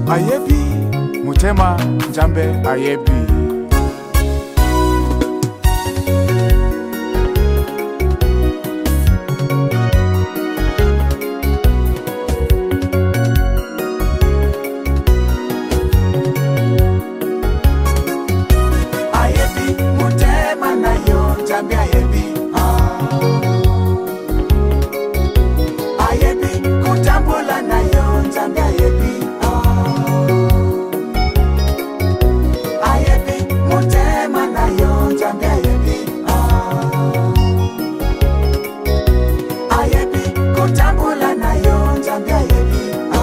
Ayebi Mutema Njambe Ayebi. Ayebi Mutema na yo Njambe Ayebi. Ayebi kutambula na yo Njambe Ayebi. Ayebi Mutema na yo Njambe Ayebi. Ayebi kutambula na yo Njambe Ayebi.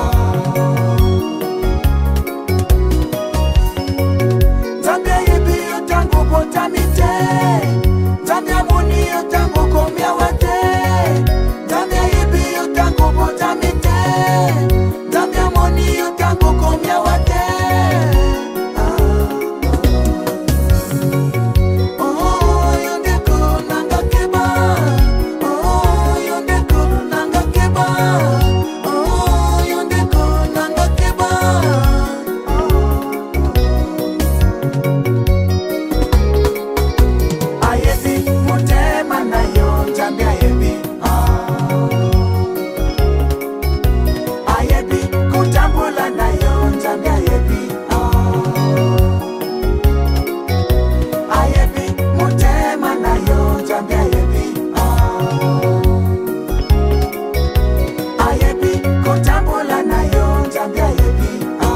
Njambe Ayebi yotangu botamite. Njambe Amoni yotangu komya wate. Njambe Ayebi yotangu botamite. Njambe Amoni yotangu komya wate. Ayebi Mutema na yo Njambe Ayebi. Ayebi kutambula na yo Njambe Ayebi. Ayebi Mutema na yo Njambe Ayebi. Ayebi kutambula na yo Njambe Ayebi.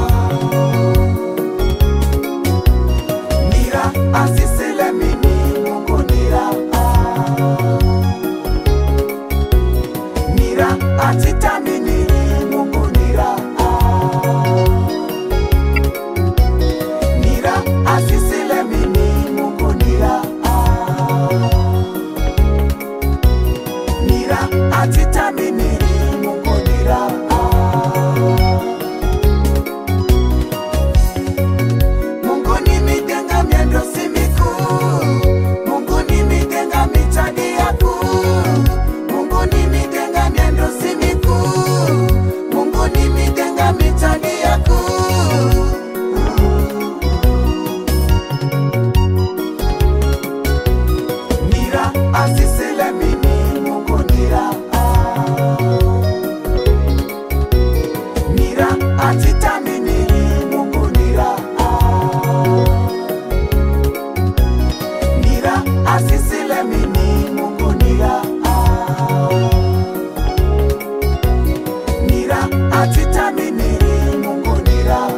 Nira asisile mini Mungu nira. Nira atitamini Mungu nira. Nira asisile mini Mungu nira. Nira atitamini Mungu nira. Mungu ni mitenga miendo simiku. Mungu ni mitenga mitadi yaku. Mungu ni mitenga miendo simiku. Mungu ni mitenga mitadi yaku. Nira asisile mini Mungu nira. Nira atitamini Mungu nira. Nira asisile mini Mungu nira. Nira atitamini Mungu nira.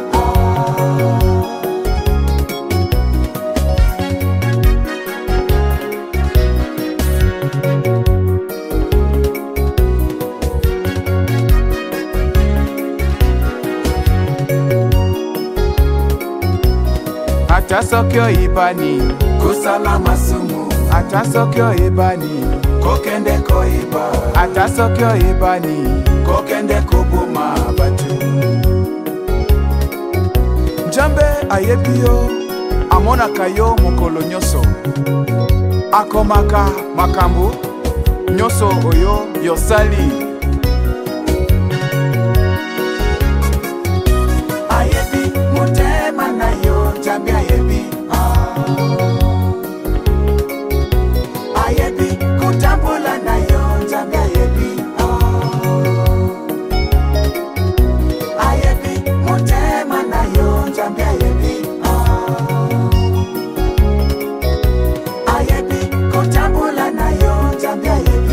Atasokyo ibani Kusala masumu Atasokyo ibani kokende koiba. Atasokyo ibani Kokende kubuma batu. Njambe Ayebi yo amona kayo mokolo nyoso. Akomaka makambu nyoso oyo yosali. Ayebi Mutema na yo Njambe Ayebi. Ayebi kutambula na yo Njambe Ayebi. Ayebi Mutema na yo Njambe Ayebi. Ayebi kutambula na yo Njambe Ayebi.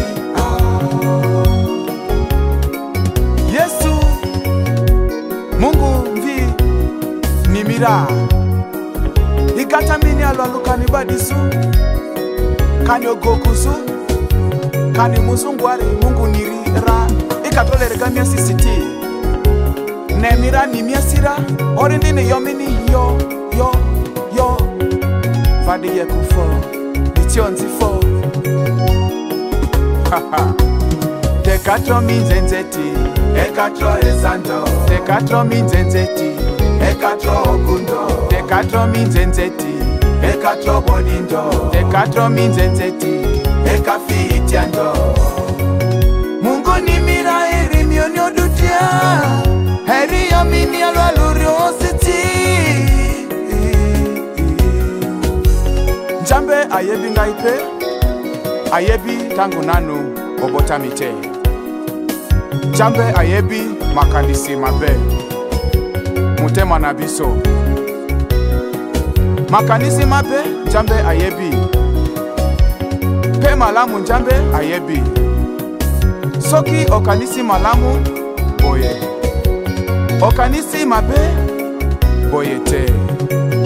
Yesu Mungu mvi nimira. Ikatamini alwaluka ni badisu. Kani ogokusu. Kani muzungwari Mungu nirira. Ikatolereka miasi siti. Nemira ni miasira. Orindini yomini yo. Fadi ye kufo. Ichionzi fo. Dekatro minzenzeti. Ekatro esando. Dekatro minzenzeti. Ekatro okundo. Dekatro minzenzeti. Ekatro bodindo. Dekatro minzenzeti. Ekafitiando. Mungu ni mira eri mioni odutia. Heri ya mini alwalurio ayebi ngai pe, ayebi tangu nanu obotami te. Nzambe ayebi makanisi mabe mutema na biso. Makanisi mabe Nzambe ayebi, pe malamu Nzambe ayebi. Soki okanisi malamu boye, okanisi mabe boye te.